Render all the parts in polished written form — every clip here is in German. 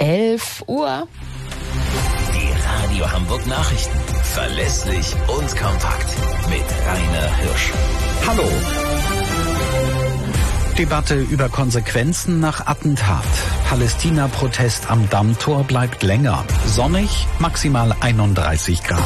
11 Uhr. Die Radio Hamburg Nachrichten. Verlässlich und kompakt. Mit Rainer Hirsch. Hallo. Debatte über Konsequenzen nach Attentat. Palästina-Protest am Dammtor bleibt länger. Sonnig, maximal 31 Grad.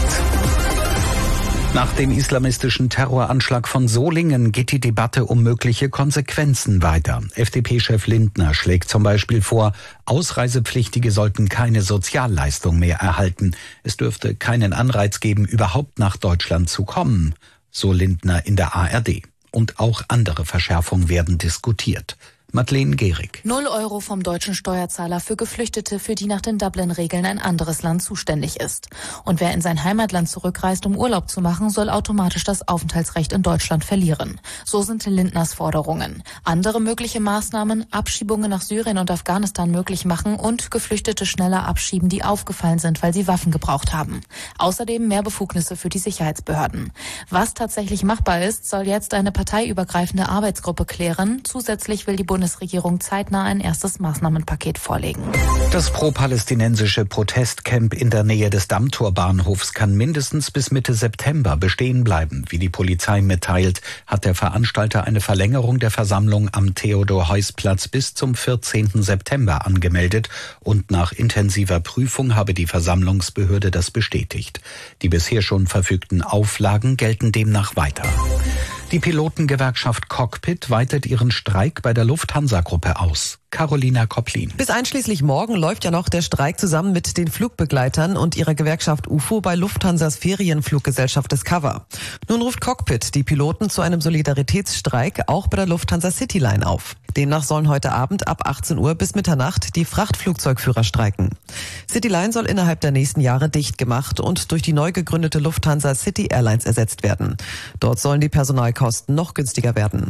Nach dem islamistischen Terroranschlag von Solingen geht die Debatte um mögliche Konsequenzen weiter. FDP-Chef Lindner schlägt zum Beispiel vor, Ausreisepflichtige sollten keine Sozialleistung mehr erhalten. Es dürfte keinen Anreiz geben, überhaupt nach Deutschland zu kommen, so Lindner in der ARD. Und auch andere Verschärfungen werden diskutiert. Madeleine Gehrig. 0 Euro vom deutschen Steuerzahler für Geflüchtete, für die nach den Dublin-Regeln ein anderes Land zuständig ist. Und wer in sein Heimatland zurückreist, um Urlaub zu machen, soll automatisch das Aufenthaltsrecht in Deutschland verlieren. So sind Lindners Forderungen. Andere mögliche Maßnahmen: Abschiebungen nach Syrien und Afghanistan möglich machen und Geflüchtete schneller abschieben, die aufgefallen sind, weil sie Waffen gebraucht haben. Außerdem mehr Befugnisse für die Sicherheitsbehörden. Was tatsächlich machbar ist, soll jetzt eine parteiübergreifende Arbeitsgruppe klären. Zusätzlich will die Bundesregierung zeitnah ein erstes Maßnahmenpaket vorlegen. Das pro-palästinensische Protestcamp in der Nähe des Dammtorbahnhofs kann mindestens bis Mitte September bestehen bleiben. Wie die Polizei mitteilt, hat der Veranstalter eine Verlängerung der Versammlung am Theodor-Heuss-Platz bis zum 14. September angemeldet und nach intensiver Prüfung habe die Versammlungsbehörde das bestätigt. Die bisher schon verfügten Auflagen gelten demnach weiter. Die Pilotengewerkschaft Cockpit weitet ihren Streik bei der Lufthansa-Gruppe aus. Carolina Kopplin. Bis einschließlich morgen läuft ja noch der Streik zusammen mit den Flugbegleitern und ihrer Gewerkschaft UFO bei Lufthansas Ferienfluggesellschaft Discover. Nun ruft Cockpit die Piloten zu einem Solidaritätsstreik auch bei der Lufthansa Cityline auf. Demnach sollen heute Abend ab 18 Uhr bis Mitternacht die Frachtflugzeugführer streiken. Cityline soll innerhalb der nächsten Jahre dicht gemacht und durch die neu gegründete Lufthansa City Airlines ersetzt werden. Dort sollen die Personalkosten noch günstiger werden.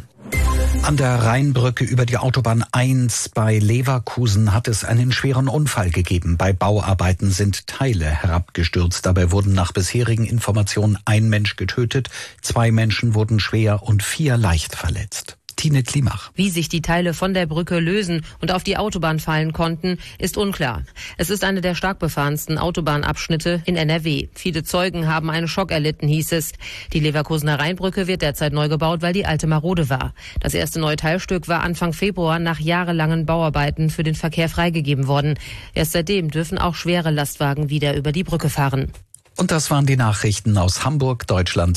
An der Rheinbrücke über die Autobahn 1 bei Leverkusen hat es einen schweren Unfall gegeben. Bei Bauarbeiten sind Teile herabgestürzt. Dabei wurden nach bisherigen Informationen 1 Mensch getötet, 2 Menschen wurden schwer und 4 leicht verletzt. Tine Klimach. Wie sich die Teile von der Brücke lösen und auf die Autobahn fallen konnten, ist unklar. Es ist eine der stark befahrensten Autobahnabschnitte in NRW. Viele Zeugen haben einen Schock erlitten, hieß es. Die Leverkusener Rheinbrücke wird derzeit neu gebaut, weil die alte marode war. Das erste neue Teilstück war Anfang Februar nach jahrelangen Bauarbeiten für den Verkehr freigegeben worden. Erst seitdem dürfen auch schwere Lastwagen wieder über die Brücke fahren. Und das waren die Nachrichten aus Hamburg, Deutschland.